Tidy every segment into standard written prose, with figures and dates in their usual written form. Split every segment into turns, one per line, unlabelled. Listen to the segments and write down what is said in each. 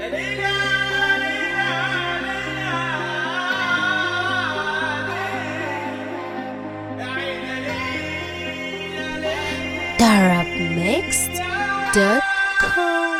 Arabmixed.com.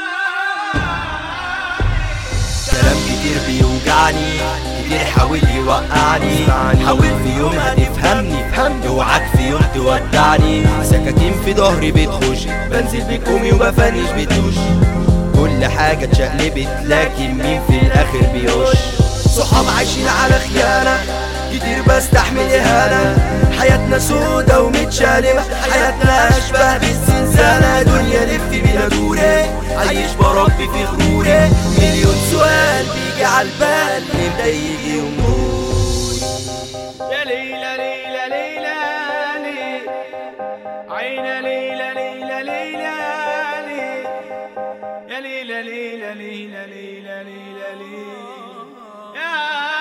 كلام كتير بيوجعني، كتير حاول يوقعني، حاول في يوم هتفهمني، اوعاك في يوم تودعني. سكاكين في ظهري بتخش، بنزل بكومي وبفنش بتوش، كل حاجة اتشقلبت لكن مين في الاخر بيوش؟ صحاب عايشين على خيانة، كتير بستحمل اهانة، حياتنا سودا ومتشالمة، حياتنا اشبه بالزنزانة، دنيا لف بينا دوري، عايش بربي في غروري، مليون سؤال بيجي عالبال، امتى يجي يومون؟
يا ليلى ليلى ليلى لي عينا ليلى ليلى ليلى لي يا ليلى ليلى ليلى ليلى ليلى لي يا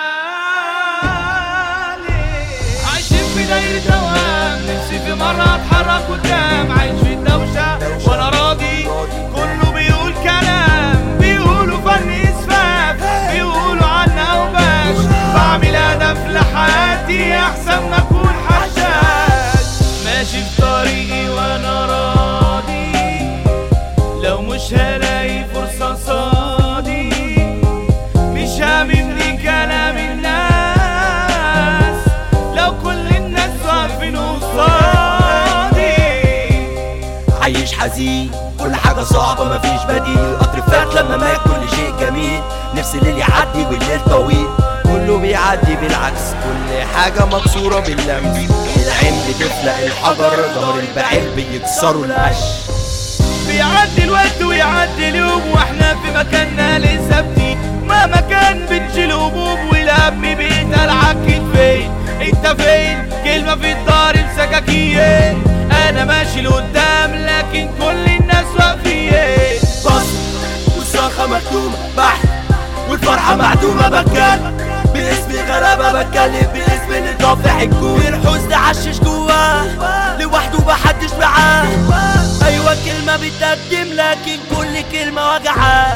في دايرة دوام، نفسي في مرة اتحرك قدام، عايش في الدوشة وانا راضي، كله بيقول كلام، بيقولوا فن اسفاف، بيقولوا عنا وباش، بعمل هدف لحياتي احسن ما اكون حشاش، ماشي في طريقي وانا راضي، لو مش هلاقي فرصة قصادي، مش هاممني كلام الناس،
عايش حزين، كل حاجة صعبة مفيش بديل، قطر فات لما مات كل شيء جميل، نفس الليل يعدي والليل طويل، كله بيعدي بالعكس، كل حاجة مكسورة باللمس، العين بتفلق الحجر، ظهر البعير بيكسروا القش،
بيعدي الوقت ويعدي اليوم واحنا في مكاننا لسه ثابتين، مهما كان بنشيل هموم والهم بيتقال عالكتفين، انت فين؟ كلمة في الدار بسكاكين، انا ماشي لقدام لكن كل الناس واقفين،
بص والصرخة مكتومة بحث والفرحة معدومة، بتكلم باسم غلابة، بتكلم باسم اللي طافح الكون، الحزن عشش جواه لوحده محدش معاه، ايوه كلمة بتقدم لكن كل كلمة وجعاه.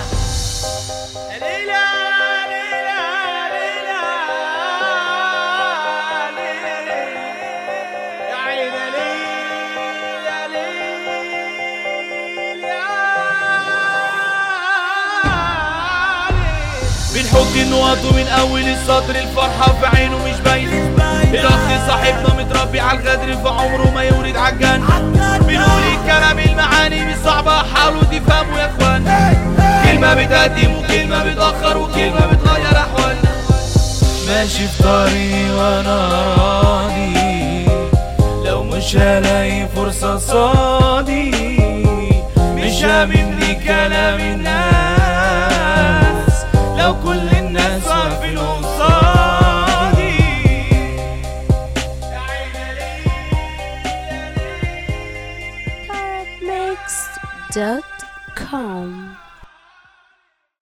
بنحط النقط ومن اول السطر الفرحة في عينه مش باينة، الاخ صاحبنا متربي على الغدر في عمره ما يورد عالجنة، بنقول الكلام المعاني مش صعبة، حاولوا تفهموا يا اخوان، كلمة بتقدم وكلمة بتأخر وكلمة بتغير احوالنا، ماشي في طريقي وانا راضي، لو مش هلاقي فرصة قصادي، مش هاممني كلام الناس، لو كل الناس واقفين قصادي.
Arabmixed.com